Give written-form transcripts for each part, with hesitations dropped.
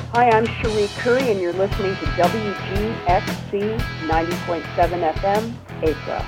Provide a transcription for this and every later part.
Hi, I'm Cherie Curry, and you're listening to WGXC 90.7 FM, Acra.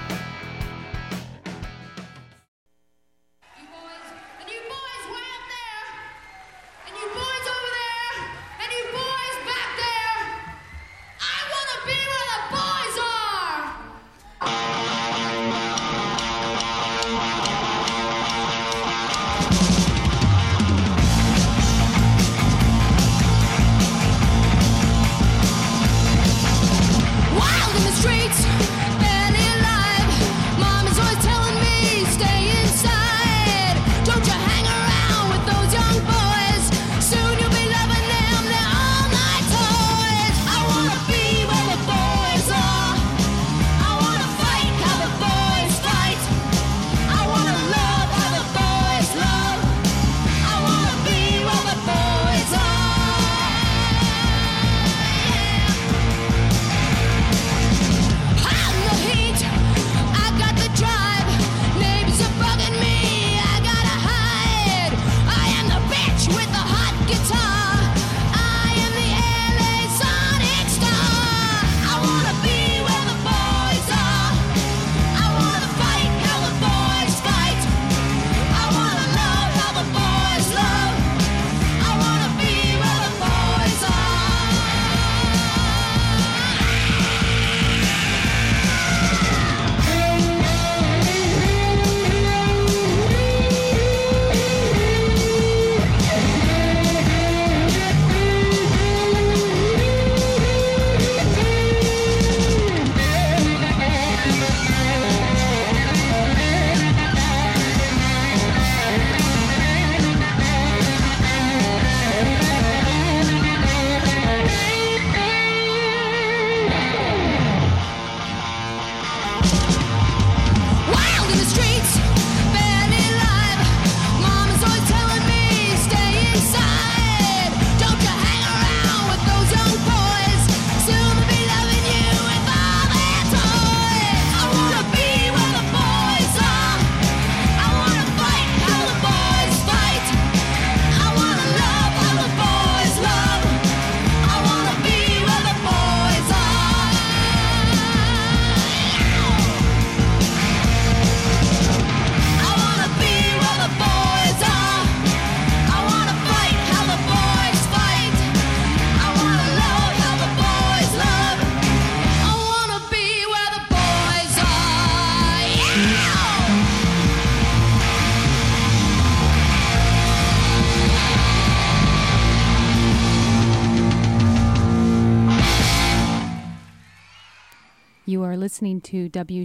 You are listening to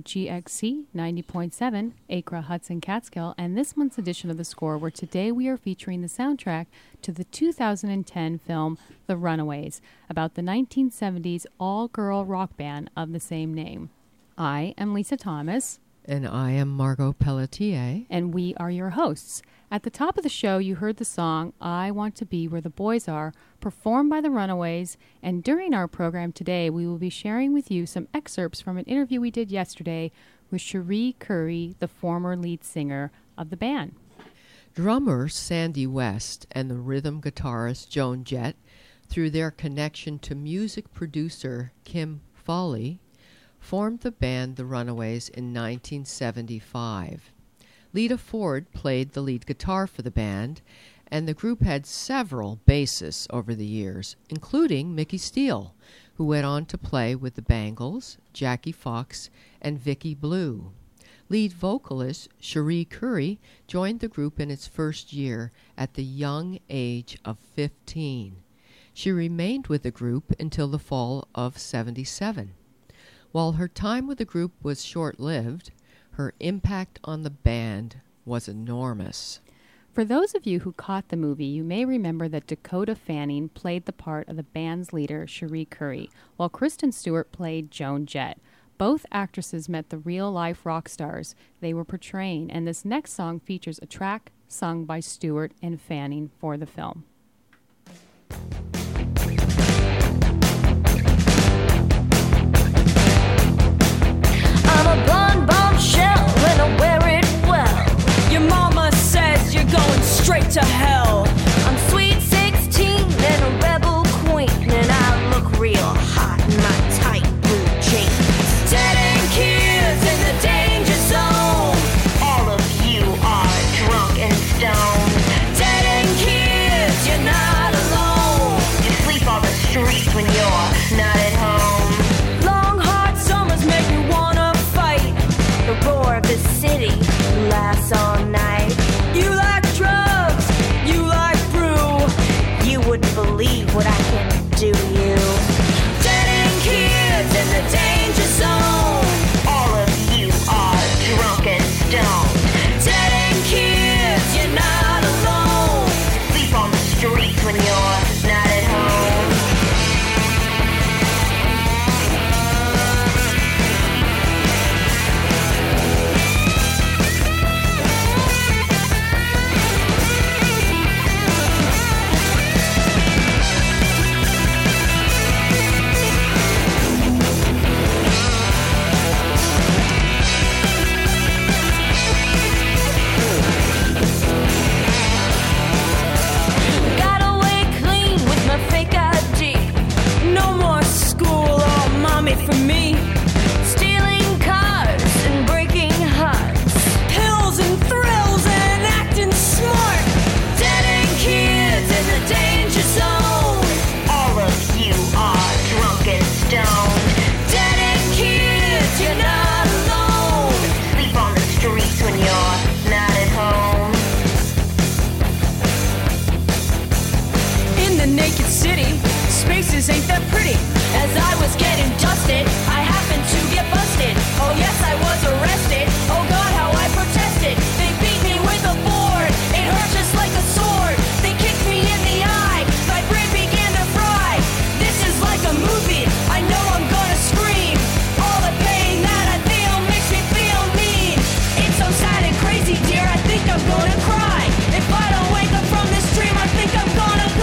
WGXC 90.7, Acra, Hudson, Catskill, and this month's edition of The Score, where today we are featuring the soundtrack to the 2010 film The Runaways, about the 1970s all-girl rock band of the same name. I am Lisa Thomas. And I am Margot Pelletier. And we are your hosts. At the top of the show, you heard the song, I Want to Be Where the Boys Are, performed by the Runaways, and during our program today, we will be sharing with you some excerpts from an interview we did yesterday with Cherie Curry, the former lead singer of the band. Drummer Sandy West and the rhythm guitarist Joan Jett, through their connection to music producer Kim Fowley, formed the band The Runaways in 1975. Lita Ford played the lead guitar for the band, and the group had several bassists over the years, including Mickey Steele, who went on to play with the Bangles, Jackie Fox, and Vicki Blue. Lead vocalist Cherie Curry joined the group in its first year at the young age of 15. She remained with the group until the fall of '77. While her time with the group was short-lived, her impact on the band was enormous. For those of you who caught the movie, you may remember that Dakota Fanning played the part of the band's leader, Cherie Curry, while Kristen Stewart played Joan Jett. Both actresses met the real-life rock stars they were portraying, and this next song features a track sung by Stewart and Fanning for the film. I'm a blonde bombshell and I wear it well. Your mama says you're going straight to hell. I'm sweet 16 and a rebel queen. when you're not at home. For me, stealing cars and breaking hearts, pills and thrills and acting smart, dead end kids in the danger zone. All of you are drunk and stoned. Dead end kids, you're not alone. Sleep on the streets when you're not at home. In the naked city, spaces ain't that pretty. As I was getting dusted, I happened to get busted. Oh yes, I was arrested. Oh God, how I protested. They beat me with a board. It hurt just like a sword. They kicked me in the eye. My brain began to fry. This is like a movie. I know I'm gonna scream. All the pain that I feel makes me feel mean. It's so sad and crazy, dear. I think I'm gonna cry. If I don't wake up from this dream, I think I'm gonna die.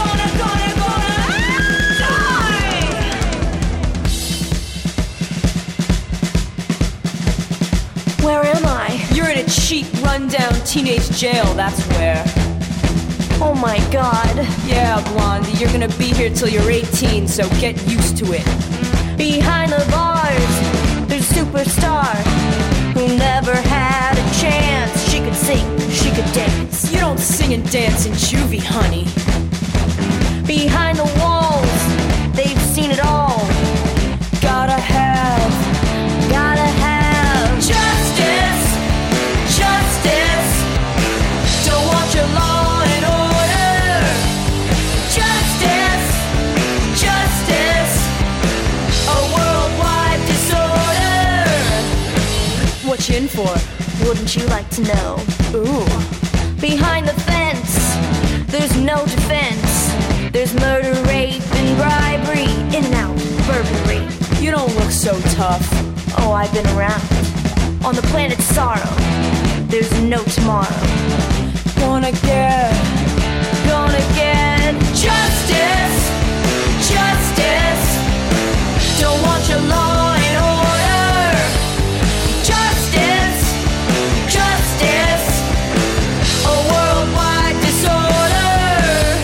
Where am I? You're in a cheap, rundown teenage jail, that's where. Oh my God. Yeah, Blondie, you're gonna be here till you're 18, so get used to it. Behind the bars, there's a superstar who never had a chance. She could sing, she could dance. You don't sing and dance in juvie, honey. Behind the walls, they've seen it all. Gotta have justice, justice. Don't want your law and order. Justice, justice. A worldwide disorder. what you in for? Wouldn't you like to know? Ooh. Behind the fence, there's no defense. There's murder, rape, and bribery. In and out, burglary. You don't look so tough. Oh, I've been around. On the planet Sorrow, there's no tomorrow. Gonna get justice, justice. Don't want your law and order. Justice, justice. A worldwide disorder.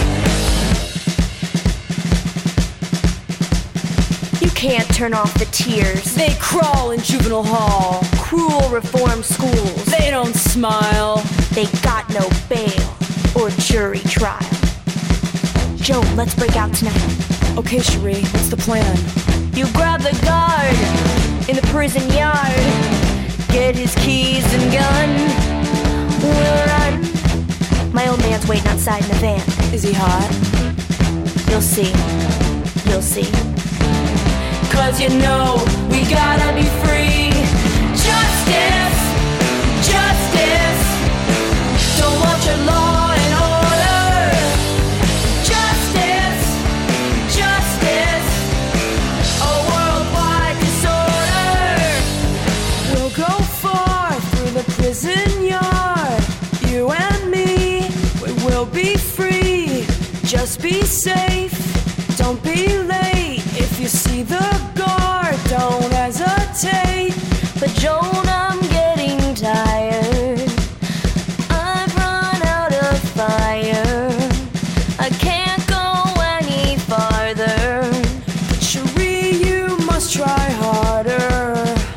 You can't turn off the tears. They crawl in juvenile hall. Cruel reform schools. They don't smile. They got no bail or jury trial. Joan, let's break out tonight. Okay, Cherie, what's the plan? You grab the guard in the prison yard. Get his keys and gun. We'll run. My old man's waiting outside in the van. Is he hot? You'll see. You'll see. 'Cause you know we gotta be free. Justice, justice. Don't want your law and order. Justice, justice. A worldwide disorder. We'll go far through the prison yard. You and me, we will be free. Just be safe, don't be late. If you see the guard, don't hesitate. But Joan, I'm getting tired. I've run out of fire. I can't go any farther. But Cherie, you must try harder.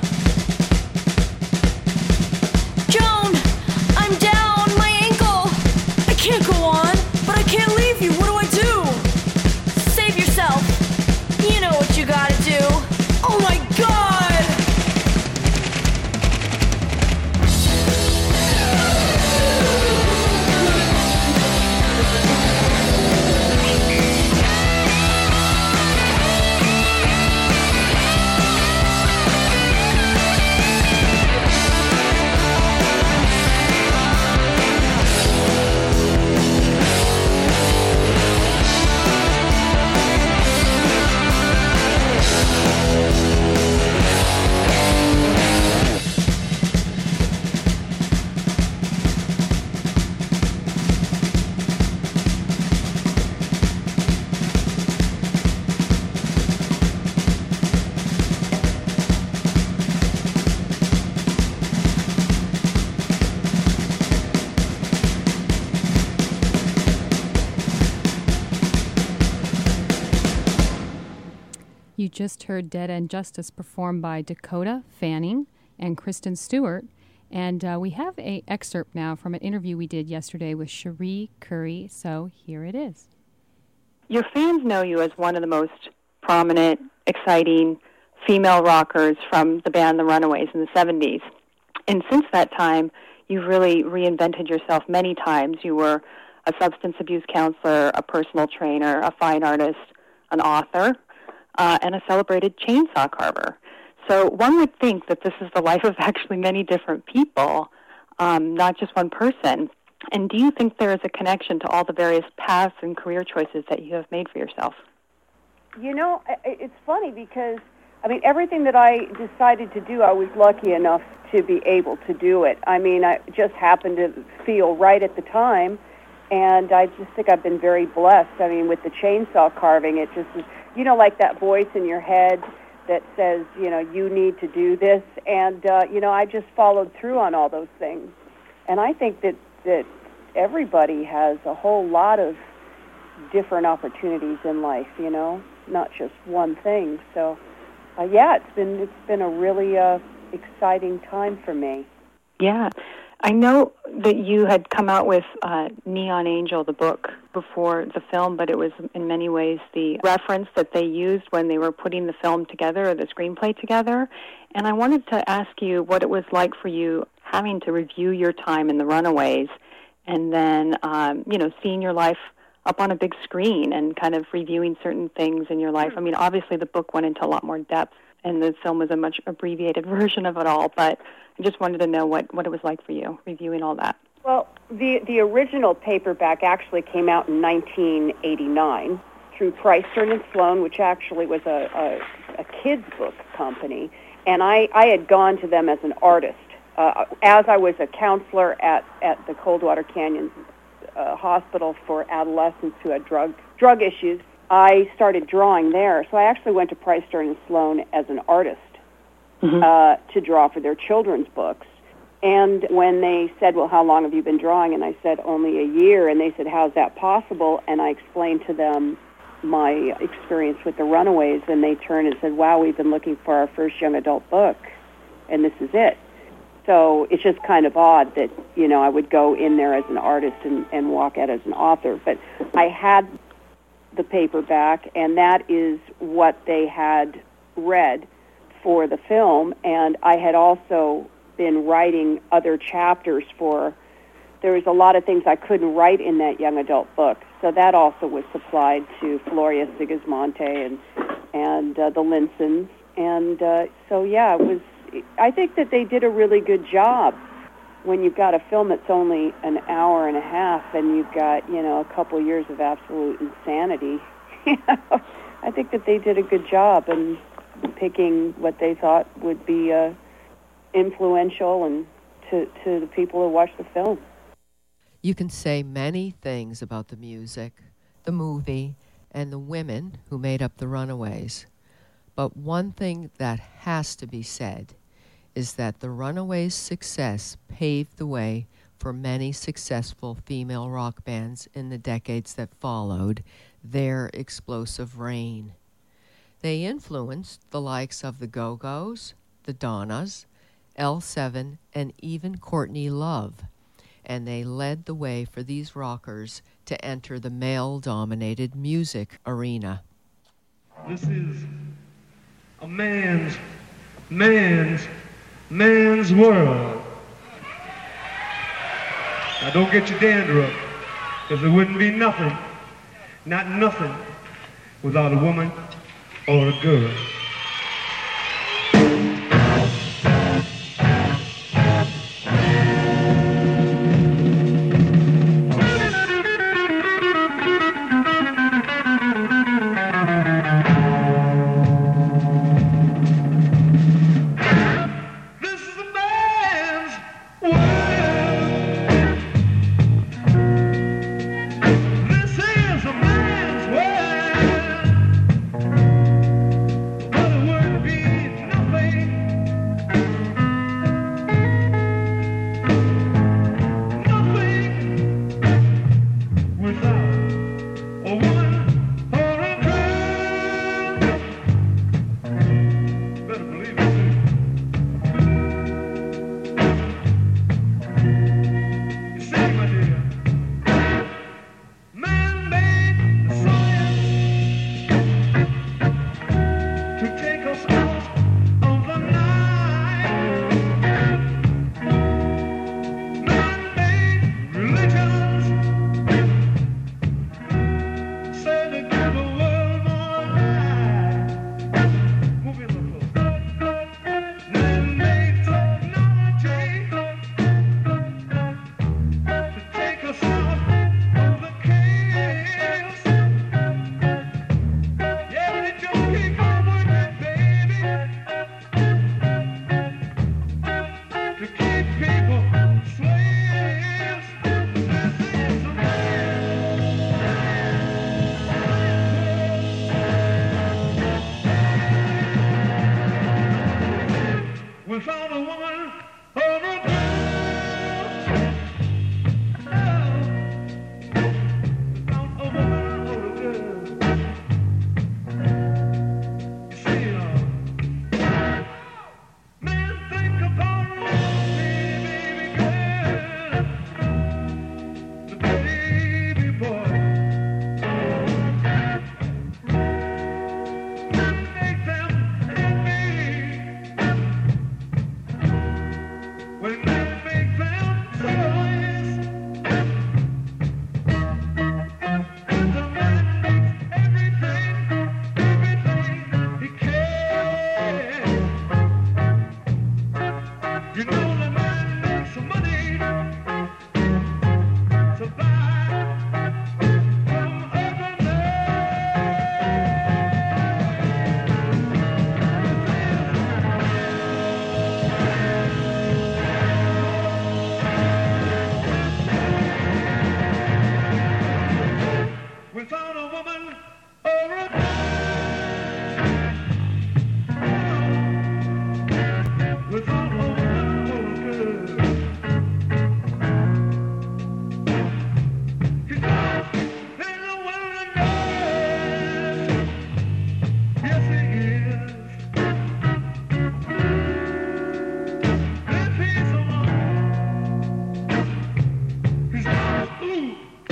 Joan, I'm down my ankle. I can't go on, but I can't leave you. What do I do? Save yourself. You know what you gotta do. Oh my God! You just heard Dead End Justice performed by Dakota Fanning and Kristen Stewart. And we have an excerpt now from an interview we did yesterday with Cherie Currie, so here it is. Your fans know you as one of the most prominent, exciting female rockers from the band The Runaways in the 70s. And since that time, you've really reinvented yourself many times. You were a substance abuse counselor, a personal trainer, a fine artist, an author, and a celebrated chainsaw carver. So one would think that this is the life of actually many different people, not just one person. And do you think there is a connection to all the various paths and career choices that you have made for yourself? You know, it's funny because, I mean, everything that I decided to do, I was lucky enough to be able to do it. I mean, I just happened to feel right at the time, and I just think I've been very blessed. I mean, with the chainsaw carving, it just is, you know, like that voice in your head that says, you know, you need to do this. And, you know, I just followed through on all those things. And I think that everybody has a whole lot of different opportunities in life, you know, not just one thing. So, yeah, it's been a really exciting time for me. Yeah. I know that you had come out with Neon Angel, the book, before the film, but it was in many ways the reference that they used when they were putting the film together or the screenplay together. And I wanted to ask you what it was like for you having to review your time in The Runaways and then, you know, seeing your life up on a big screen and kind of reviewing certain things in your life. I mean, obviously the book went into a lot more depth, and the film was a much abbreviated version of it all, but I just wanted to know what it was like for you, reviewing all that. Well, the original paperback actually came out in 1989 through Price, Stern & Sloan, which actually was a kids' book company, and I had gone to them as an artist. As I was a counselor at the Coldwater Canyon Hospital for adolescents who had drug issues, I started drawing there. So I actually went to Price, Stern & Sloan as an artist to draw for their children's books. And when they said, well, how long have you been drawing? And I said, only a year. And they said, how's that possible? And I explained to them my experience with The Runaways, and they turned and said, wow, we've been looking for our first young adult book, and this is it. So it's just kind of odd that, you know, I would go in there as an artist and walk out as an author. But I had the paperback, and that is what they had read for the film. And I had also been writing other chapters there was a lot of things I couldn't write in that young adult book. So that also was supplied to Floria Sigismonte and the Linsons. And so, yeah, I think that they did a really good job when you've got a film that's only an hour and a half and you've got, you know, a couple years of absolute insanity. I think that they did a good job in picking what they thought would be influential and to the people who watch the film. You can say many things about the music, the movie, and the women who made up The Runaways. But one thing that has to be said is that The Runaways' success paved the way for many successful female rock bands in the decades that followed their explosive reign. They influenced the likes of the Go-Go's, the Donnas, L7, and even Courtney Love, and they led the way for these rockers to enter the male-dominated music arena. This is a man's world. Now don't get your dander up, because it wouldn't be nothing, not nothing, without a woman or a girl. woman or a girl. Without a woman or a girl. There's a wilderness. Yes, it is. That piece of love is not ooh.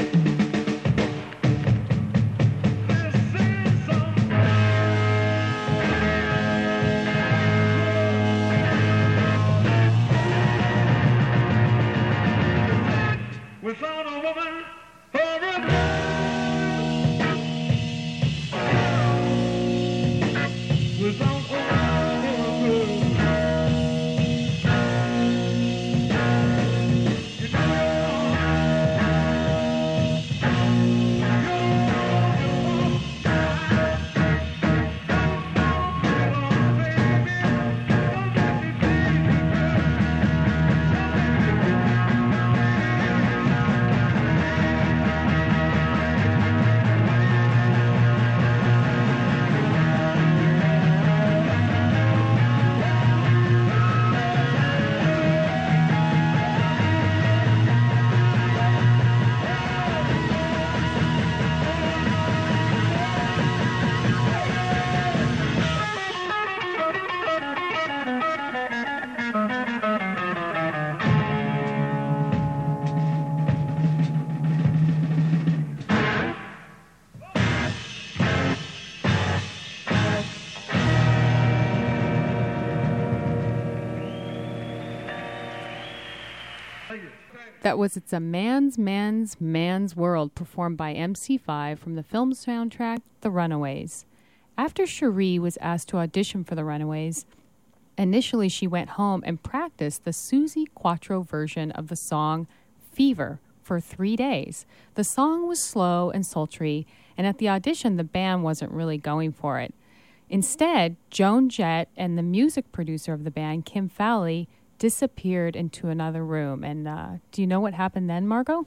They're saying something. Without a woman or a girl. Without a woman or a girl. You know That was It's a Man's World, performed by MC5 from the film soundtrack The Runaways. After Cherie was asked to audition for The Runaways, initially she went home and practiced the Suzi Quatro version of the song Fever for 3 days. The song was slow and sultry, and at the audition the band wasn't really going for it. Instead, Joan Jett and the music producer of the band, Kim Fowley, disappeared into another room. And do you know what happened then, Margot?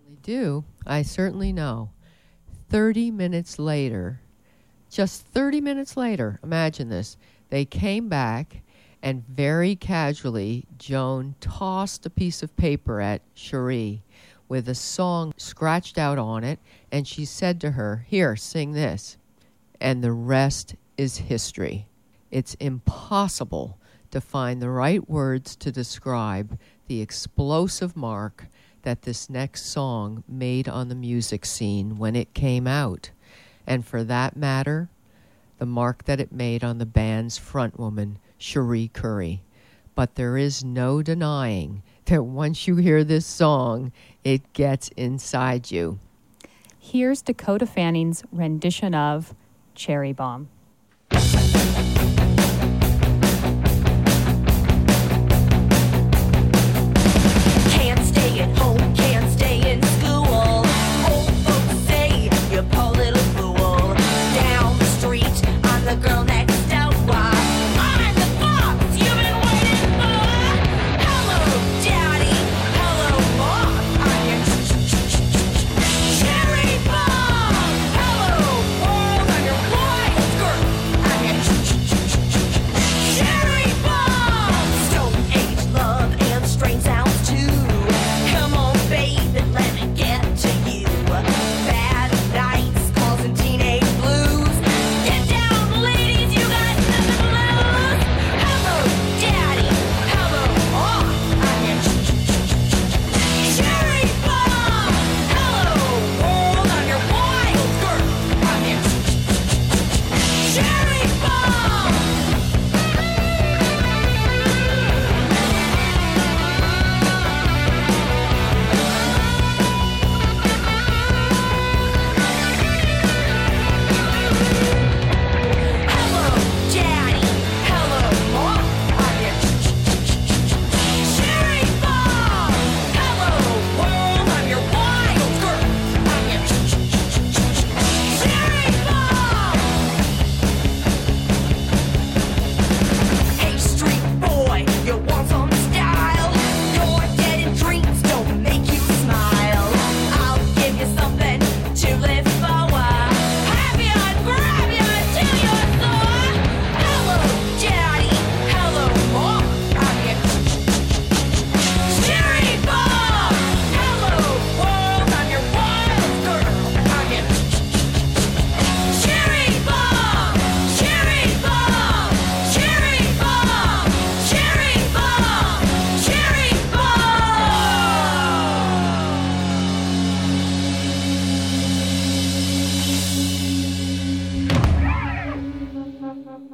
I certainly know. 30 minutes later, just 30 minutes later, imagine this, they came back and very casually, Joan tossed a piece of paper at Cherie with a song scratched out on it, and she said to her, "Here, sing this." And the rest is history. It's impossible to find the right words to describe the explosive mark that this next song made on the music scene when it came out. And for that matter, the mark that it made on the band's frontwoman, Cherie Currie. But there is no denying that once you hear this song, it gets inside you. Here's Dakota Fanning's rendition of Cherry Bomb. Can't stay at home, can't stay in school. Old folks say you poor little fool. Down the street, I'm the girl next out. Why? I'm the boss you've been waiting for. Hello, Daddy. Hello, Mom. I'm your cherry bomb. Hello, world. I'm your white skirt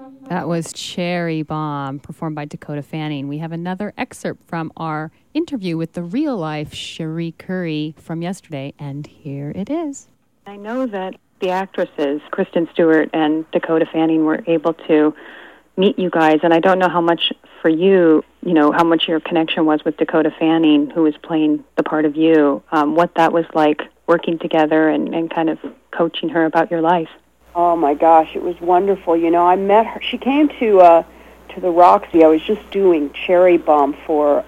That was Cherry Bomb, performed by Dakota Fanning. We have another excerpt from our interview with the real-life Cherie Currie from yesterday, and here it is. I know that the actresses, Kristen Stewart and Dakota Fanning, were able to meet you guys, and I don't know how much for you, how much your connection was with Dakota Fanning, who was playing the part of you, what that was like working together and kind of coaching her about your life. Oh my gosh, it was wonderful. I met her. She came to the Roxy. I was just doing Cherry Bomb for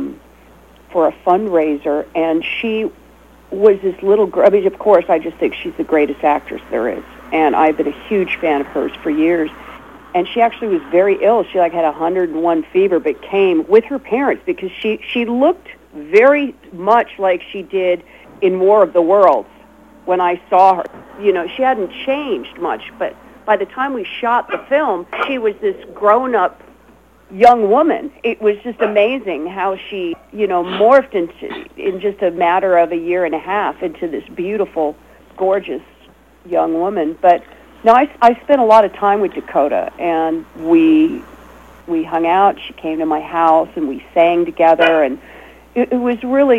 a fundraiser, and she was this little girl. I mean, of course, I just think she's the greatest actress there is, and I've been a huge fan of hers for years. And she actually was very ill. She had 101 fever, but came with her parents because she looked very much like she did in War of the Worlds when I saw her. She hadn't changed much, but by the time we shot the film, she was this grown-up young woman. It was just amazing how she, morphed in just a matter of a year and a half into this beautiful, gorgeous young woman. But no, I spent a lot of time with Dakota, and we hung out. She came to my house, and we sang together, and it was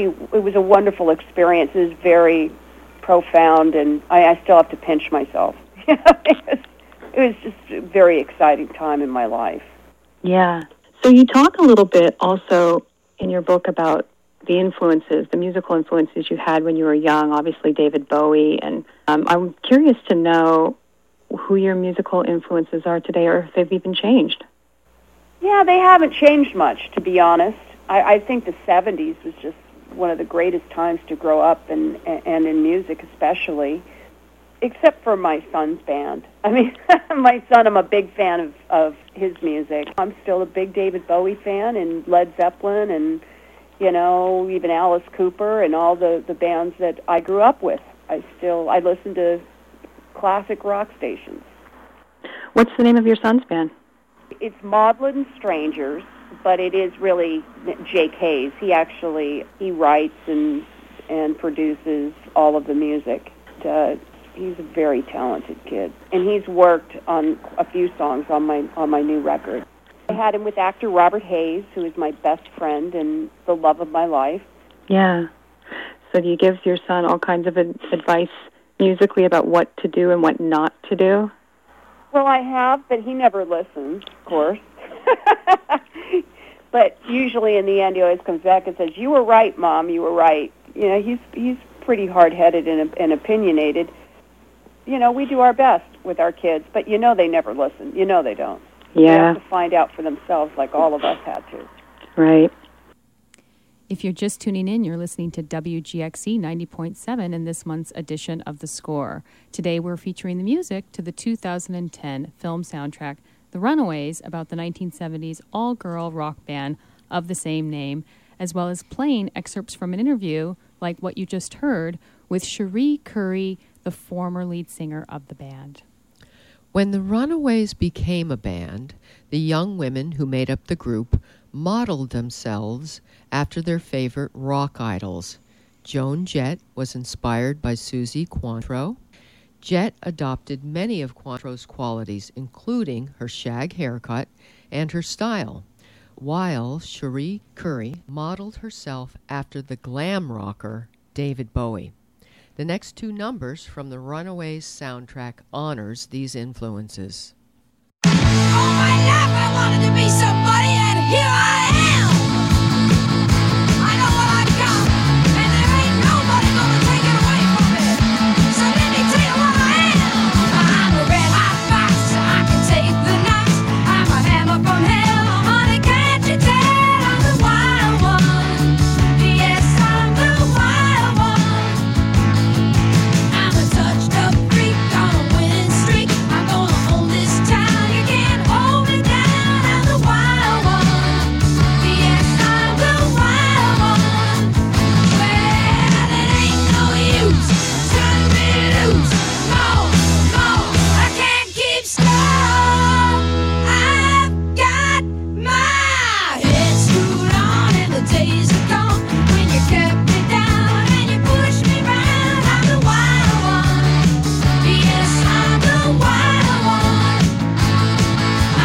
a wonderful experience. It was very profound, and I still have to pinch myself. It was just a very exciting time in my life. Yeah. So you talk a little bit also in your book about the musical influences you had when you were young, obviously David Bowie, and I'm curious to know who your musical influences are today, or if they've even changed. Yeah, they haven't changed much, to be honest. I think the 70s was just one of the greatest times to grow up, and in music especially, except for my son's band. I mean, my son, I'm a big fan of his music. I'm still a big David Bowie fan, and Led Zeppelin, and, even Alice Cooper, and all the bands that I grew up with. I listen to classic rock stations. What's the name of your son's band? It's Maudlin Strangers, but it is really Jake Hayes. He writes and produces all of the music. He's a very talented kid, and he's worked on a few songs on my new record. I had him with actor Robert Hayes, who is my best friend and the love of my life. Yeah. So do you give your son all kinds of advice musically about what to do and what not to do? Well, I have, but he never listens, of course. But usually in the end, he always comes back and says, "You were right, Mom, you were right." He's pretty hard-headed and opinionated. We do our best with our kids, but they never listen. They don't. Yeah. They have to find out for themselves like all of us had to. Right. If you're just tuning in, you're listening to WGXC 90.7 in this month's edition of The Score. Today we're featuring the music to the 2010 film soundtrack, The Runaways, about the 1970s all-girl rock band of the same name, as well as playing excerpts from an interview, like what you just heard, with Cherie Currie, the former lead singer of the band. When the Runaways became a band, the young women who made up the group modeled themselves after their favorite rock idols. Joan Jett was inspired by Suzi Quatro. Jett adopted many of Quatro's qualities, including her shag haircut and her style, while Cherie Currie modeled herself after the glam rocker David Bowie. The next two numbers from the Runaways soundtrack honors these influences. All my life I wanted to be somebody, and here I am. I know what I've got, and there ain't nobody gonna take it away from me. So let me tell you what I am. I'm a red hot fox, I can take the knocks. I'm a hammer from hell, honey, can't you tell? I'm the wild one. Yes, I'm the wild one. I'm a touched up freak on a winning streak. I'm gonna own this town, you can't hold me down. I'm the wild one. Yes, I'm the wild one. Well, it ain't no use, turn me loose. More, I can't keep still. I've got my head screwed on, and the days are gone when you kept me down and you pushed me round. I'm the wild one. Yes, I'm the wild one.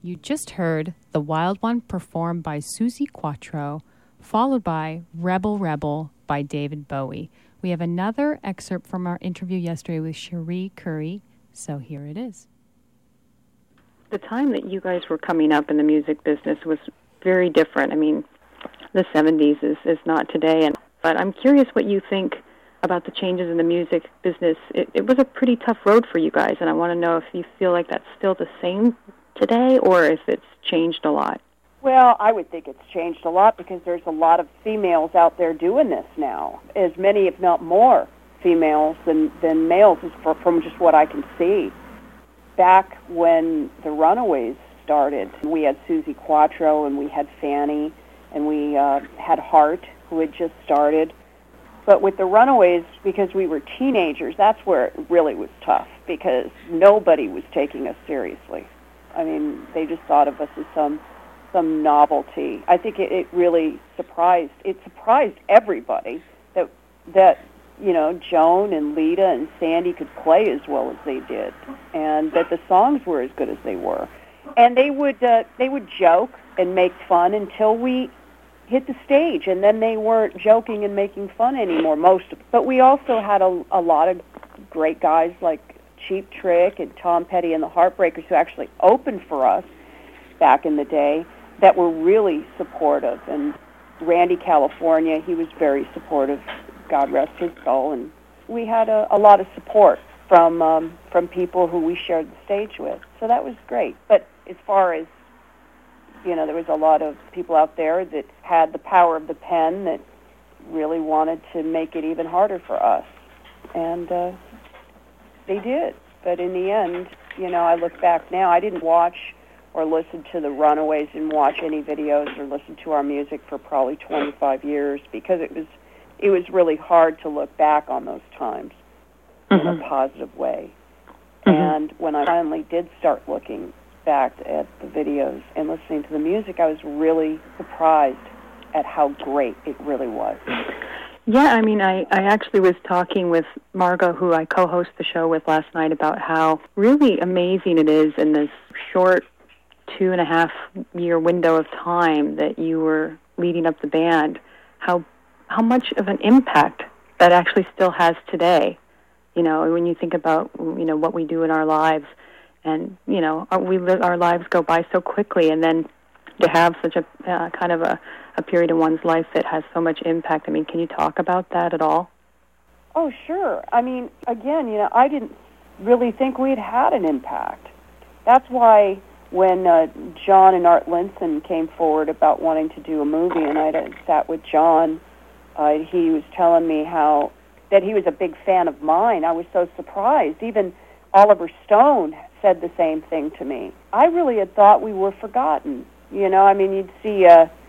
You just heard The Wild One performed by Suzi Quatro, followed by Rebel Rebel by David Bowie. We have another excerpt from our interview yesterday with Cherie Currie, so here it is. The time that you guys were coming up in the music business was very different. I mean, the 70s is not today, but I'm curious what you think about the changes in the music business. It was a pretty tough road for you guys, and I want to know if you feel like that's still the same today or if it's changed a lot. Well, I would think it's changed a lot because there's a lot of females out there doing this now, as many, if not more, females than males, from just what I can see. Back when the Runaways started, we had Suzi Quatro and we had Fanny and we had Hart, who had just started. But with the Runaways, because we were teenagers, that's where it really was tough because nobody was taking us seriously. I mean, they just thought of us as some novelty. I think it really surprised everybody that you know, Joan and Lita and Sandy could play as well as they did, and that the songs were as good as they were. And they would joke and make fun until we hit the stage, and then they weren't joking and making fun anymore, most of them. But we also had a lot of great guys like Cheap Trick and Tom Petty and the Heartbreakers who actually opened for us back in the day that were really supportive. And Randy California, he was very supportive, God rest his soul, and we had a lot of support from people who we shared the stage with. So that was great. But as far as, you know, there was a lot of people out there that had the power of the pen that really wanted to make it even harder for us. And they did. But in the end, you know, I look back now, I didn't watch or listen to the Runaways and watch any videos or listen to our music for probably 25 years because it was really hard to look back on those times in a positive way. And when I finally did start looking back at the videos and listening to the music, I was really surprised at how great it really was. Yeah, I mean, I actually was talking with Margot, who I co-host the show with last night, about how really amazing it is in this short 2.5-year window of time that you were leading up the band, how much of an impact that actually still has today. You know, when you think about, you know, what we do in our lives, and, you know, our lives go by so quickly, and then to have such a kind of a period in one's life that has so much impact. I mean, can you talk about that at all? Oh, sure. I mean, again, you know, I didn't really think we'd had an impact. That's why when John and Art Linson came forward about wanting to do a movie, and I sat with John, he was telling me how that he was a big fan of mine. I was so surprised. Even Oliver Stone said the same thing to me. I really had thought we were forgotten. You know, I mean, you'd see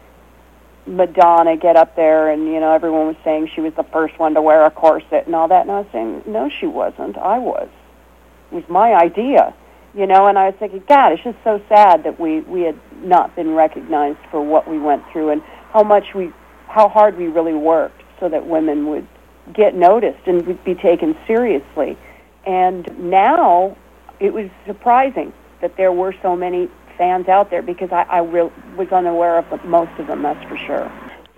Madonna get up there, and, you know, everyone was saying she was the first one to wear a corset and all that, and I was saying, no, she wasn't. I was. It was my idea, you know, and I was thinking, God, it's just so sad that we had not been recognized for what we went through and how hard we really worked so that women would get noticed and would be taken seriously. And now it was surprising that there were so many fans out there because I was unaware of most of them, that's for sure.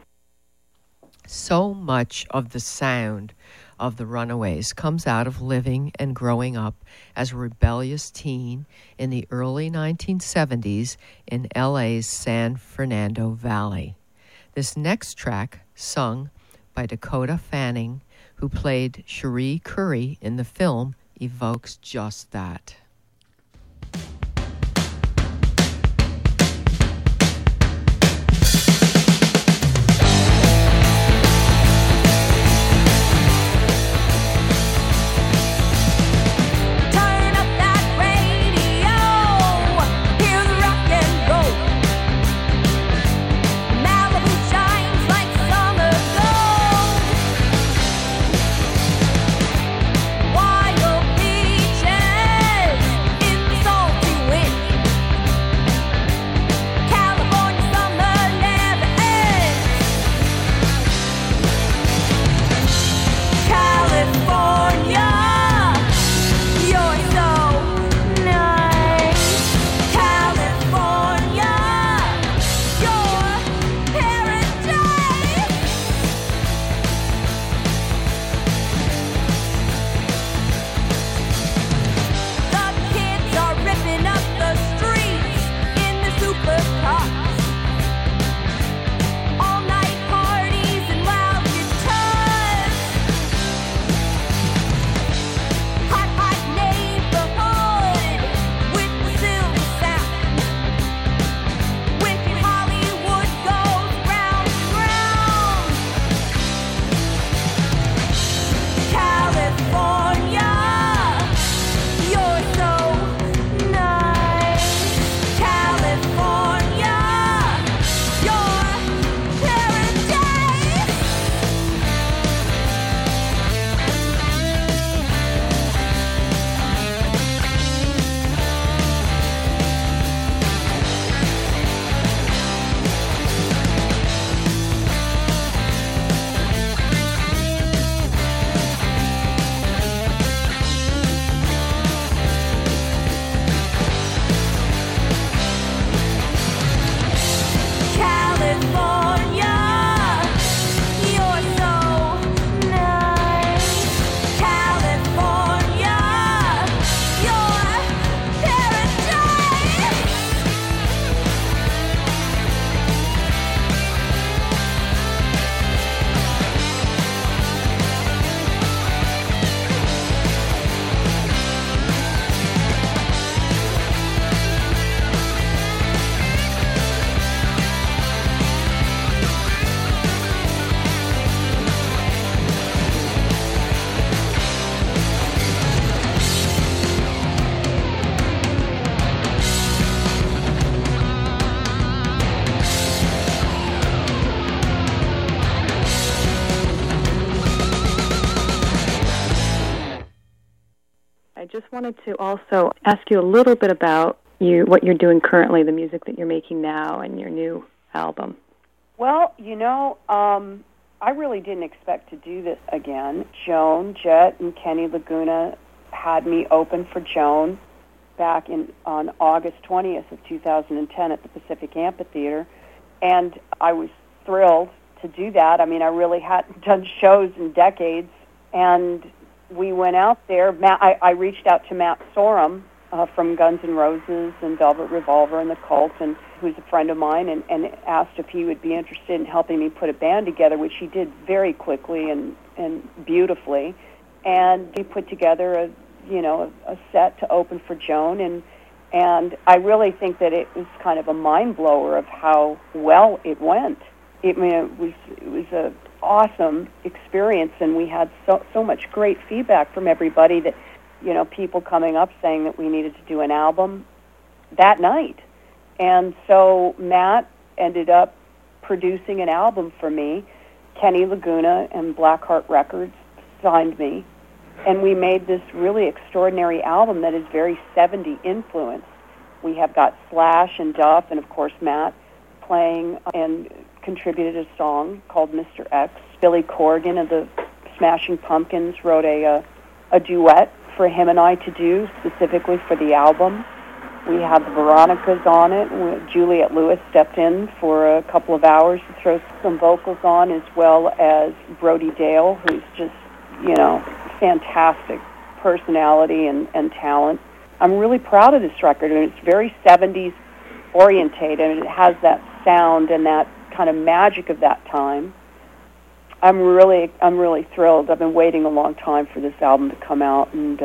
So much of the sound of the Runaways comes out of living and growing up as a rebellious teen in the early 1970s in LA's San Fernando Valley. This next track, sung by Dakota Fanning, who played Cherie Currie in the film, evokes just that. Wild peaches wanted to also ask you a little bit about what you're doing currently, the music that you're making now, and your new album. Well, I really didn't expect to do this again. Joan Jett and Kenny Laguna had me open for Joan back on August 20th of 2010 at the Pacific Amphitheater, and I was thrilled to do that. I mean, I really hadn't done shows in decades, and we went out there. I reached out to Matt Sorum from Guns N' Roses and Velvet Revolver and the Cult, and who's a friend of mine, and asked if he would be interested in helping me put a band together, which he did very quickly and beautifully. And he put together a set to open for Joan, and I really think that it was kind of a mind blower of how well it went. It was a awesome experience, and we had so much great feedback from everybody that, people coming up saying that we needed to do an album that night. And so Matt ended up producing an album for me. Kenny Laguna and Blackheart Records signed me, and we made this really extraordinary album that is very 70 influenced. We have got Slash and Duff and, of course, Matt playing and contributed a song called Mr. X. Billy Corgan of the Smashing Pumpkins wrote a duet for him and I to do specifically for the album. We have the Veronicas on it. Juliette Lewis stepped in for a couple of hours to throw some vocals on, as well as Brody Dale, who's just, fantastic personality and talent. I'm really proud of this record, and it's very 70s orientated, and it has that sound and that kind of magic of that time. I'm really thrilled. I've been waiting a long time for this album to come out, and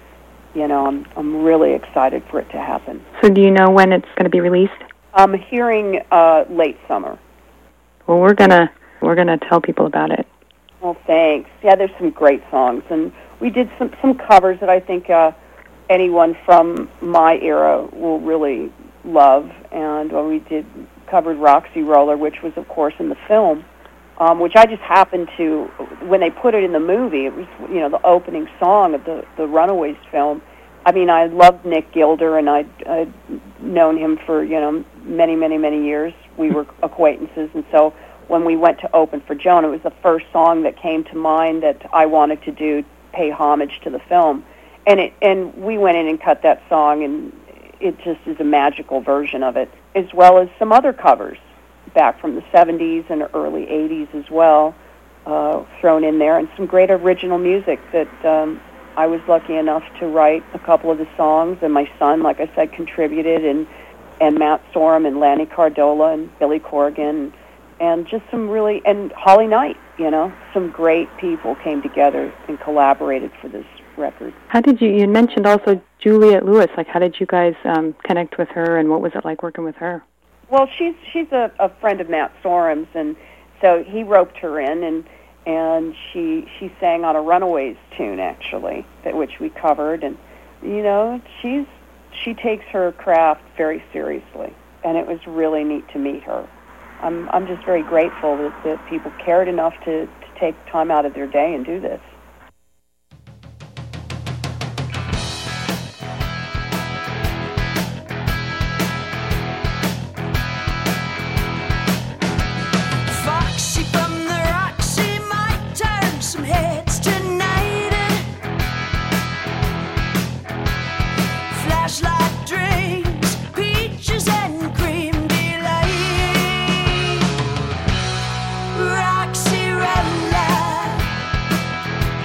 I'm really excited for it to happen. So do you know when it's going to be released? I'm hearing late summer. Well, we're gonna tell people about it. Well, thanks. Yeah, there's some great songs, and we did some covers that I think anyone from my era will really love. And we covered Roxy Roller, which was, of course, in the film, which I just happened to, when they put it in the movie, it was, the opening song of the Runaways film. I mean, I loved Nick Gilder, and I'd known him for, many, many, many years. We were acquaintances, and so when we went to open for Joan, it was the first song that came to mind that I wanted to do, pay homage to the film. And we went in and cut that song, and it just is a magical version of it, as well as some other covers back from the 70s and early 80s as well, thrown in there, and some great original music that I was lucky enough to write a couple of the songs, and my son, like I said, contributed, and Matt Sorum and Lanny Cardola and Billy Corgan, and just some really, and Holly Knight, some great people came together and collaborated for this record. How did you mentioned also Juliette Lewis, how did you guys connect with her, and what was it like working with her? Well, she's a friend of Matt Sorum's, and so he roped her in, and she sang on a Runaways tune, actually, which we covered, and, she takes her craft very seriously, and it was really neat to meet her. I'm just very grateful that people cared enough to take time out of their day and do this. Foxy from the Roxy might turn some heads tonight. Flashlight drinks, peaches and cream delight. Roxy Roller,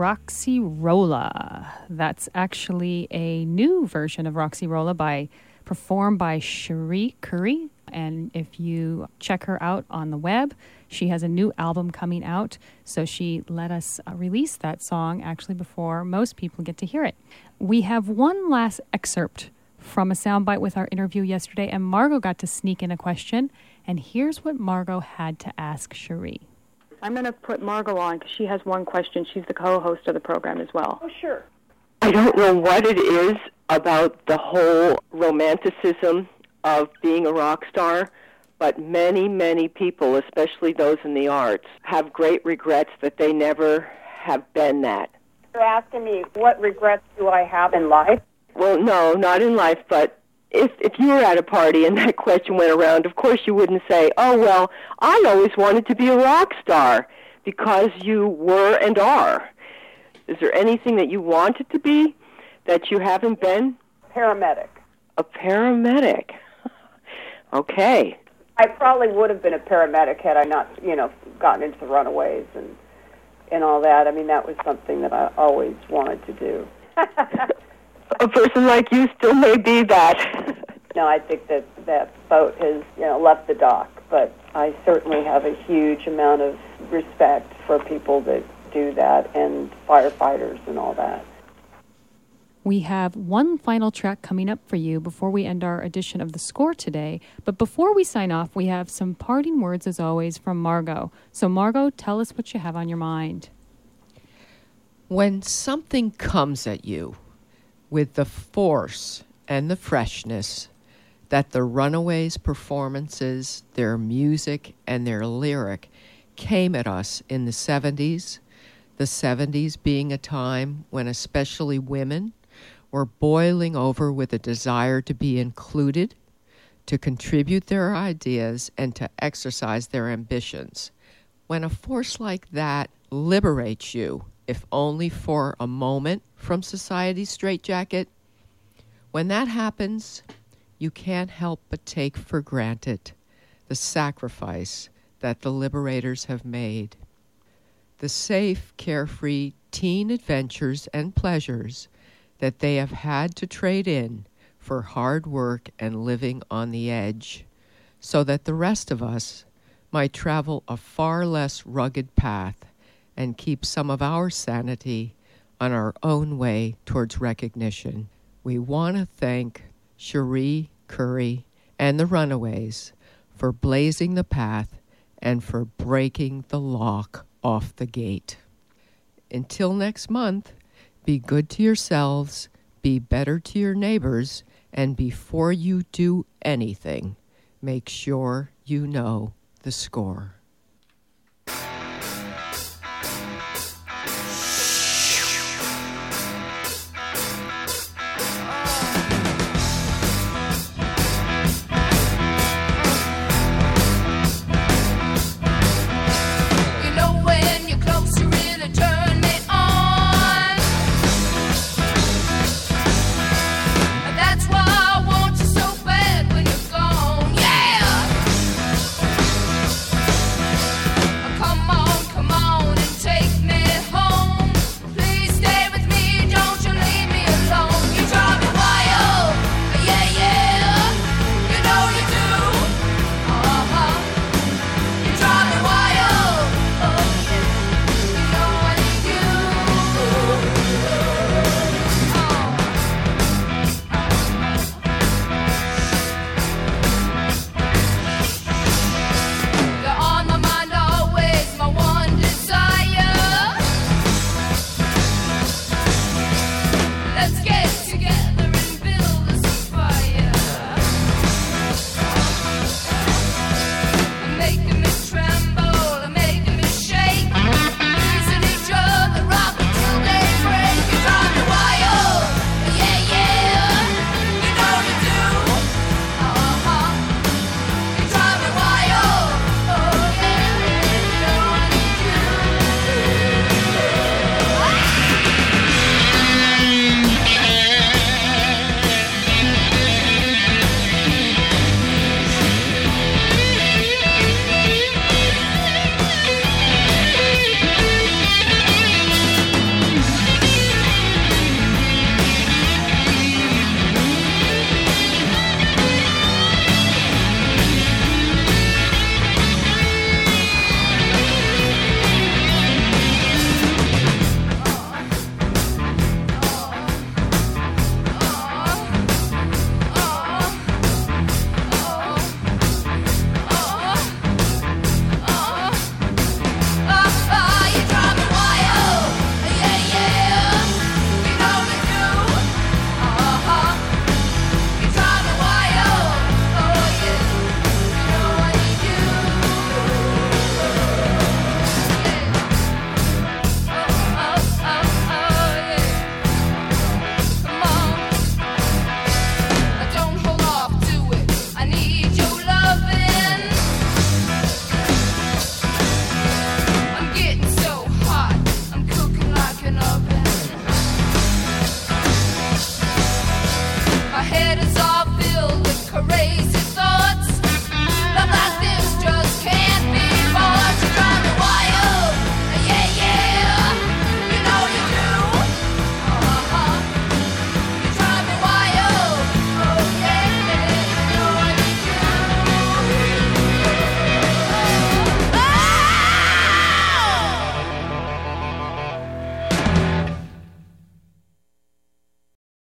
Roxy Rolla. That's actually a new version of Roxy Rolla performed by Cherie Currie. And if you check her out on the web, she has a new album coming out. So she let us release that song actually before most people get to hear it. We have one last excerpt from a soundbite with our interview yesterday, and Margot got to sneak in a question. And here's what Margot had to ask Cherie. I'm going to put Margot on because she has one question. She's the co-host of the program as well. Oh, sure. I don't know what it is about the whole romanticism of being a rock star, but many, many people, especially those in the arts, have great regrets that they never have been that. You're asking me what regrets do I have in life? Well, no, not in life, but if you were at a party and that question went around, of course you wouldn't say, oh, well, I always wanted to be a rock star, because you were and are. Is there anything that you wanted to be that you haven't been? Paramedic. A paramedic. Okay. I probably would have been a paramedic had I not, gotten into the Runaways and all that. I mean, that was something that I always wanted to do. A person like you still may be that. No, I think that boat has, left the dock, but I certainly have a huge amount of respect for people that do that, and firefighters and all that. We have one final track coming up for you before we end our edition of The Score today. But before we sign off, we have some parting words, as always, from Margot. So, Margot, tell us what you have on your mind. When something comes at you with the force and the freshness that the Runaways' performances, their music, and their lyric came at us in the 70s being a time when especially women were boiling over with a desire to be included, to contribute their ideas, and to exercise their ambitions. When a force like that liberates you, if only for a moment, from society's straitjacket, when that happens, you can't help but take for granted the sacrifice that the liberators have made. The safe, carefree teen adventures and pleasures that they have had to trade in for hard work and living on the edge, so that the rest of us might travel a far less rugged path and keep some of our sanity on our own way towards recognition. We want to thank Cherie Currie and the Runaways for blazing the path and for breaking the lock off the gate. Until next month, be good to yourselves, be better to your neighbors, and before you do anything, make sure you know the score.